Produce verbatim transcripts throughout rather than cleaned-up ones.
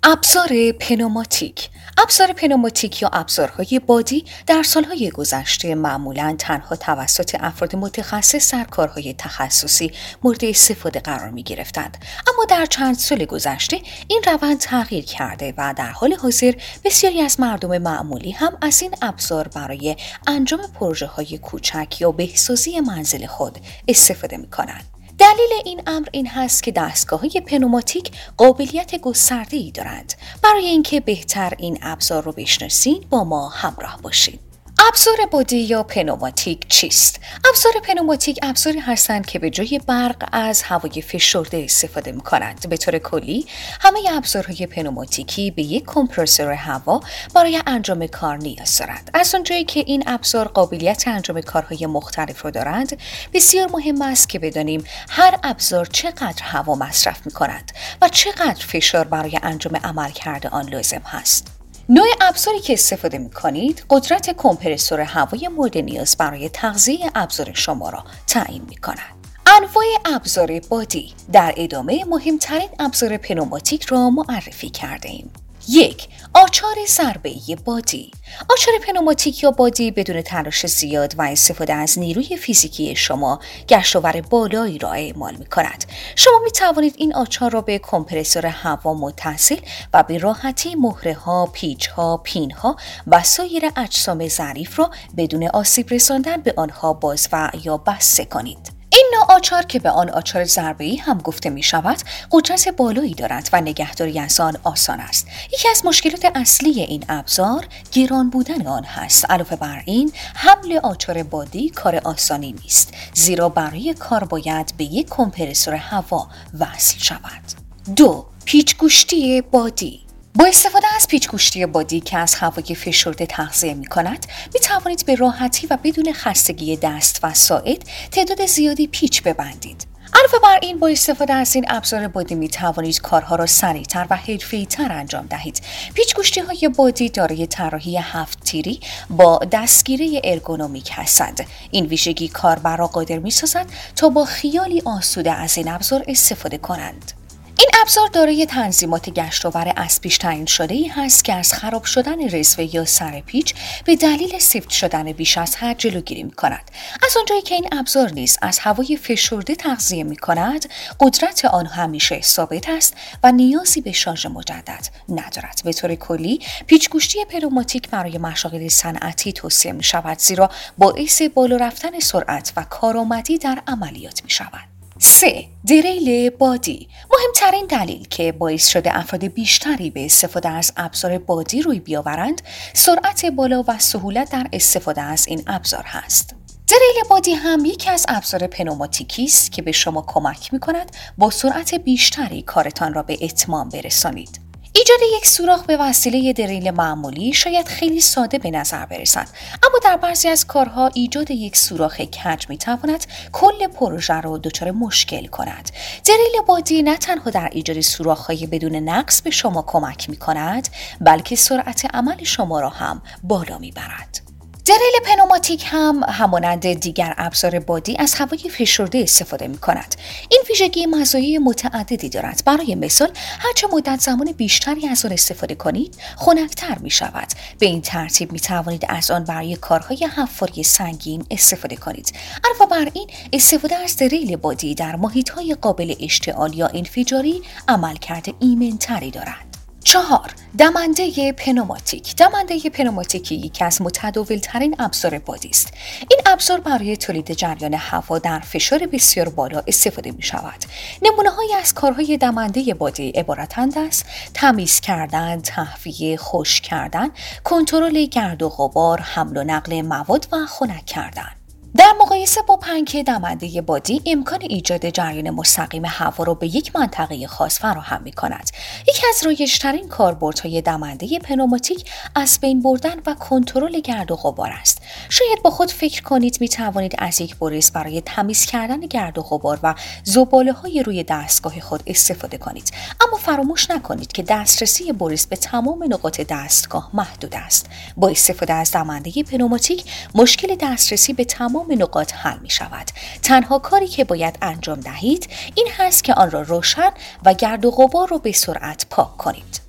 ابزار پنوماتیک ابزار پنوماتیک یا ابزارهای بادی در سالهای گذشته معمولاً تنها توسط افراد متخصص در کارهای تخصصی مورد استفاده قرار می گرفتند. اما در چند سال گذشته این روند تغییر کرده و در حال حاضر بسیاری از مردم معمولی هم از این ابزار برای انجام پروژه های کوچک یا بهسازی منزل خود استفاده می کنند. دلیل این امر این هست که دستگاه‌های پنوماتیک قابلیت گسترده‌ای دارند. برای اینکه بهتر این ابزار رو بشناسید با ما همراه باشید. ابزار بادی یا پنوماتیک چیست؟ ابزار پنوماتیک ابزاری هستند که به جای برق از هوای فشرده استفاده می‌کنند. به طور کلی، همه ابزارهای پنوماتیکی به یک کمپرسور هوا برای انجام کار نیاز دارند. از اونجایی که این ابزار قابلیت انجام کارهای مختلف رو دارند، بسیار مهم است که بدانیم هر ابزار چقدر هوا مصرف می‌کند و چقدر فشار برای انجام عملکرد آن لازم هست. نوع ابزاری که استفاده می کنید قدرت کمپرسور هوای مورد نیاز برای تغذیه ابزار شما را تعیین می کند. انواع ابزار بادی. در ادامه مهمترین ابزار پنوماتیک را معرفی کرده ایم. یک. آچار ضربه‌ای بادی. آچار پنوماتیک یا بادی بدون تلاش زیاد و استفاده از نیروی فیزیکی شما گشت‌آور بالایی را اعمال می‌کند. شما می‌توانید این آچار را به کمپرسور هوا متصل و به راحتی مهره‌ها، پیچ‌ها، پین‌ها و سایر اجسام ظریف را بدون آسیب رساندن به آنها باز و یا بسته کنید. این نوع آچار که به آن آچار ضربه‌ای هم گفته می شود، قدرت بالایی دارد و نگهداری از آن آسان است. یکی از مشکلات اصلی این ابزار گران بودن آن هست. علاوه بر این، حمل آچار بادی کار آسانی نیست، زیرا برای کار باید به یک کمپرسور هوا وصل شود. دو. پیچ‌گوشتی بادی. با استفاده از پیچ‌گوشتی بادی که از هوای فشرده تغذیه می کند، می توانید به راحتی و بدون خستگی دست و ساعد تعداد زیادی پیچ ببندید. علاوه بر این، با استفاده از این ابزار بادی می توانید کارها را سریعتر و حرفه‌ای‌تر انجام دهید. پیچ‌گوشتی‌های بادی دارای طراحی هفت تیری با دستگیره ارگونومیک هستند. این ویژگی کاربر را قادر می سازد تا با خیالی آسوده از این ابزار استفاده کنند. این ابزار دارای تنظیمات گشت‌آور از پیش تعیین شده‌ای هست که از خراب شدن رزوه یا سر پیچ به دلیل سفت شدن بیش از حد جلوگیری می‌کند. از آنجایی که این ابزار نیز از هوای فشرده تغذیه می‌کند، قدرت آن همیشه ثابت است و نیازی به شارژ مجدد ندارد. به طور کلی، پیچ‌گوشتی پنوماتیک برای مشاغل صنعتی توصیه می‌شود، زیرا باعث بالا رفتن سرعت و کارآمدی در عملیات می‌شود. سه. دریل بادی. مهمترین دلیل که باعث شده افراد بیشتری به استفاده از ابزار بادی روی بیاورند، سرعت بالا و سهولت در استفاده از این ابزار هست. دریل بادی هم یکی از ابزار پنوماتیکی است که به شما کمک می‌کند با سرعت بیشتری کارتان را به اتمام برسانید. ایجاد یک سوراخ به وسیله دریل معمولی شاید خیلی ساده به نظر برسد، اما در بعضی از کارها ایجاد یک سوراخ کج می‌تواند کل پروژه را دچار مشکل کند. دریل بادی نه تنها در ایجاد سوراخ‌های بدون نقص به شما کمک می‌کند، بلکه سرعت عمل شما را هم بالا می‌برد. دریل پنوماتیک هم همانند دیگر ابزار بادی از هوای فشرده استفاده می کند. این ویژگی مزایای متعددی دارد. برای مثال، هرچه مدت زمان بیشتری از آن استفاده کنید، خنک‌تر می شود. به این ترتیب می توانید از آن برای کارهای حفاری سنگین استفاده کنید. علاوه بر این، استفاده از دریل بادی در محیط‌های قابل اشتعال یا انفجاری عملکرد ایمن‌تری دارد. چهار. دمنده پنوماتیک. دمنده پنوماتیکی یکی از متداول‌ترین ابزار بادی است. این ابزار برای تولید جریان هوا در فشار بسیار بالا استفاده می شود. نمونه‌هایی از کارهای دمنده بادی عبارتند از تمیز کردن، تهویه، خشک کردن، کنترل گرد و غبار، حمل و نقل مواد و خنک کردن. در مقایسه با پنکه دمنده بادی، امکان ایجاد جریان مستقیم هوا را به یک منطقه خاص فراهم می‌کند. یکی از رایج‌ترین کاربردهای دمنده پنوماتیک از بین بردن و کنترل گرد و غبار است. شاید با خود فکر کنید می‌توانید از یک برس برای تمیز کردن گرد و غبار و زباله‌های روی دستگاه خود استفاده کنید، اما فراموش نکنید که دسترسی برس به تمام نقاط دستگاه محدود است. با استفاده از دمنده پنوماتیک، مشکل دسترسی به تمام نقاط حل می شود. تنها کاری که باید انجام دهید این هست که آن را روشن و گرد و غبار را به سرعت پاک کنید.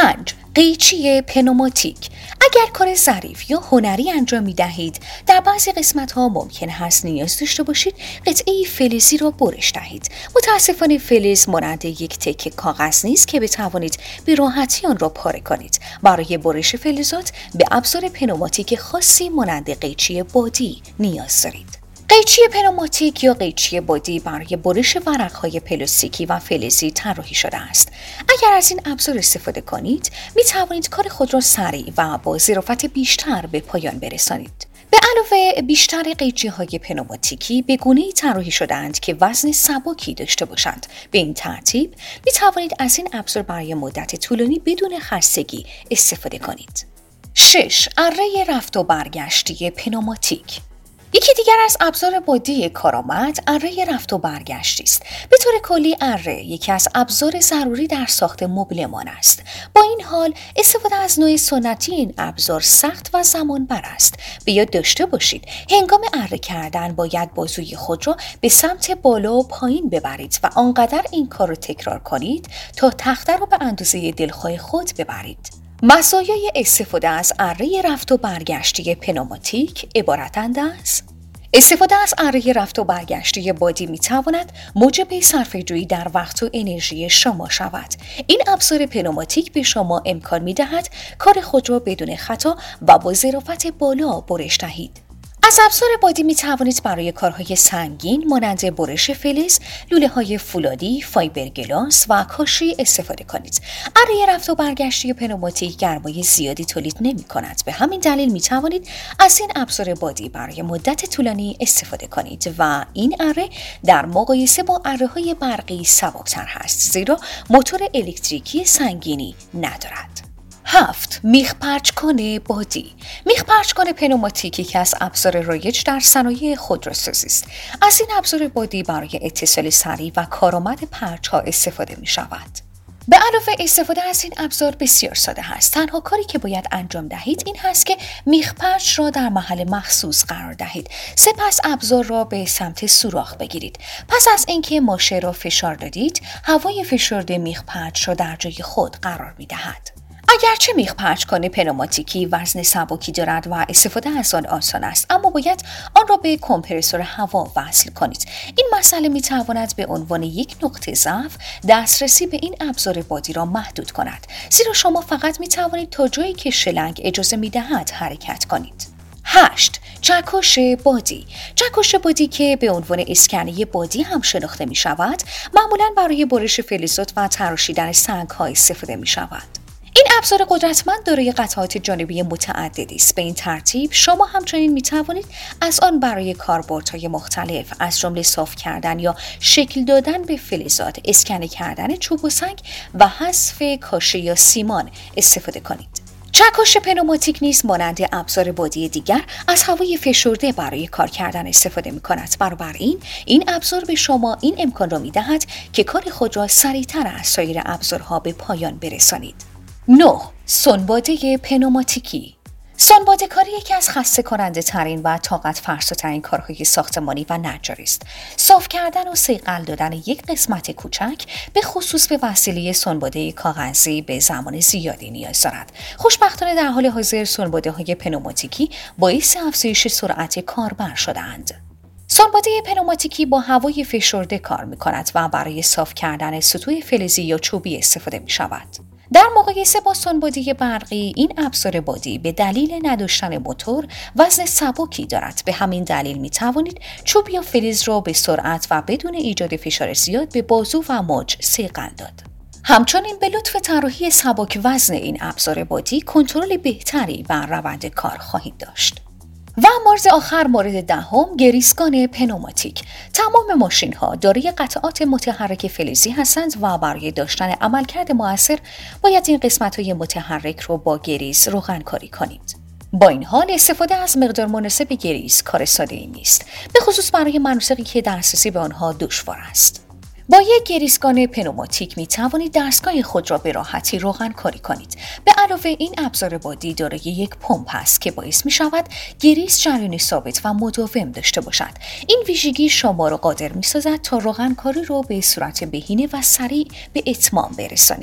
پنج. قیچی پنوماتیک. اگر کار ظریف یا هنری انجام می دهید، در بعضی قسمت ها ممکن هست نیاز داشته باشید قطعه فلزی را برش دهید. متاسفانه فلز مانند یک تکه کاغذ نیست که بتوانید به راحتی آن را پاره کنید. برای برش فلزات به ابزار پنوماتیک خاصی مانند قیچی بادی نیاز دارید. قیچی پنوماتیک یا قیچی بادی برای برش ورق‌های پلاستیکی و فلزی طراحی شده است. اگر از این ابزار استفاده کنید، می توانید کار خود را سریع و با ظرافت بیشتر به پایان برسانید. به علاوه بیشتر قیچی‌های پنوماتیکی به گونه‌ای طراحی شده‌اند که وزن سبکی داشته باشند. به این ترتیب می توانید از این ابزار برای مدت طولانی بدون خستگی استفاده کنید. شش. اره رفت و برگشتی پنوماتیک. یکی دیگر از ابزار بادی کارآمد اره رفت و برگشتی است. به طور کلی اره یکی از ابزار ضروری در ساخت مبلمان است. با این حال استفاده از نوع سنتی این ابزار سخت و زمانبر است. به یاد داشته باشید هنگام اره کردن باید بازوی خود را به سمت بالا و پایین ببرید و آنقدر این کار را تکرار کنید تا تخته را به اندازه دلخواه خود ببرید. مزایای استفاده از اره رفت و برگشتی پنوماتیک عبارتند از: استفاده از اره رفت و برگشتی بادی می تواند موجب صرفه‌جویی در وقت و انرژی شما شود. این ابزار پنوماتیک به شما امکان می دهد کار خود را بدون خطا و با ظرافت بالا برش دهید. از ابزار بادی می توانید برای کارهای سنگین مانند برش فلز، لوله‌های فولادی، فایبرگلاس و کاشی استفاده کنید. اره رفت و برگشتی پنوماتیک گرمای زیادی تولید نمی کند. به همین دلیل می توانید از این ابزار بادی برای مدت طولانی استفاده کنید و این اره در مقایسه با اره‌های برقی سبکتر هست، زیرا موتور الکتریکی سنگینی ندارد. هفت. میخ پرچکن بادی. میخ پرچکن پنوماتیکی که از ابزار رایج در صنایع خودروسازی است. از این ابزار بادی برای اتصال سریع و کارآمد پرچ‌ها استفاده می شود. به علاوه استفاده از این ابزار بسیار ساده است. تنها کاری که باید انجام دهید این هست که میخ پرچ را در محل مخصوص قرار دهید. سپس ابزار را به سمت سوراخ بگیرید. پس از اینکه ماشه را فشار دادید، هوای فشرده میخ پرچ را در جای خود قرار می دهد. اگرچه میخ پرچکن پنوماتیکی وزن سبکی دارد و استفاده از آن آسان است، اما باید آن را به کمپرسور هوا وصل کنید. این مسئله می تواند به عنوان یک نقطه ضعف دسترسی به این ابزار بادی را محدود کند، زیرا شما فقط می توانید تا جایی که شلنگ اجازه می دهد حرکت کنید. هشت. چکش بادی. چکش بادی که به عنوان اسکنه بادی هم شناخته می شود، معمولاً برای برش فلزات و تراشیدن سنگ‌ها استفاده می شود. این ابزار قدرتمند دارای قطعات جانبی متعددی است. به این ترتیب شما همچنین می توانید از آن برای کاربردهای مختلف از جمله صاف کردن یا شکل دادن به فلزات، اسکنه کردن چوب و سنگ و حذف کاشه یا سیمان استفاده کنید. چکش پنوماتیک نیز مانند ابزار بادی دیگر از هوای فشرده برای کار کردن استفاده می کند. بنابراین این ابزار به شما این امکان را می دهد که کار خود را سریعتر از سایر ابزارها به پایان برسانید. نه. سنباده پنوماتیکی. سنباده کاری یکی از خسته کننده ترین و طاقت فرسا ترین کارهای ساختمانی و نجاری است. صاف کردن و صیقل دادن یک قسمت کوچک به خصوص به وسیله سنباده کاغذی به زمان زیادی نیاز دارد. خوشبختانه در حال حاضر سنباده های پنوماتیکی باعث افزایش سرعت کاربر شده‌اند. سنباده پنوماتیکی با هوای فشرده کار می کند و برای صاف کردن سطوح فلزی یا چوبی استفاده می شود. در مقایسه با سنباده برقی، این ابزار بادی به دلیل نداشتن موتور وزن سبکی دارد. به همین دلیل می توانید چوب یا فلز را به سرعت و بدون ایجاد فشار زیاد به بازو و مچ صیقل داد. همچنین به لطف طراحی سبک وزن این ابزار بادی کنترل بهتری و روند کار خواهید داشت. و مورد آخر، مورد دهم، گریسکان پنوماتیک. تمام ماشین ها دارای قطعات متحرک فلزی هستند و برای داشتن عملکرد مؤثر باید این قسمت های متحرک رو با گریس روغن کاری کنید. با این حال استفاده از مقدار مناسب گریس کار ساده ای نیست، به خصوص برای مناطقی که دسترسی به آنها دشوار است. با یک گریسکان پنوماتیک می توانید دستگاه خود را به راحتی روغن کاری کنید. به علاوه این ابزار بادی دارای یک پمپ است که باعث می شود گریس جریان ثابت و مداوم داشته باشد. این ویژگی شما را قادر می سازد تا روغن کاری را به صورت بهینه و سریع به اتمام برسانید.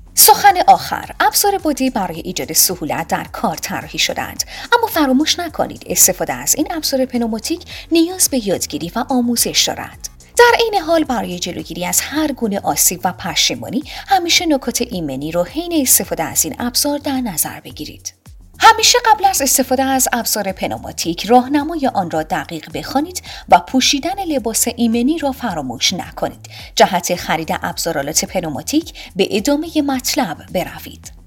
سخن آخر، ابزار بادی برای ایجاد سهولت در کار طراحی شدند، اما فراموش نکنید استفاده از این ابزار پنوماتیک نیاز به یادگیری و آموزش دارد. در این حال برای جلوگیری از هر گونه آسیب و پشیمانی همیشه نکات ایمنی را حین استفاده از این ابزار در نظر بگیرید. همیشه قبل از استفاده از ابزار پنوماتیک راهنمای آن را دقیق بخوانید و پوشیدن لباس ایمنی را فراموش نکنید. جهت خرید ابزارالات پنوماتیک به ادامه مطلب بروید.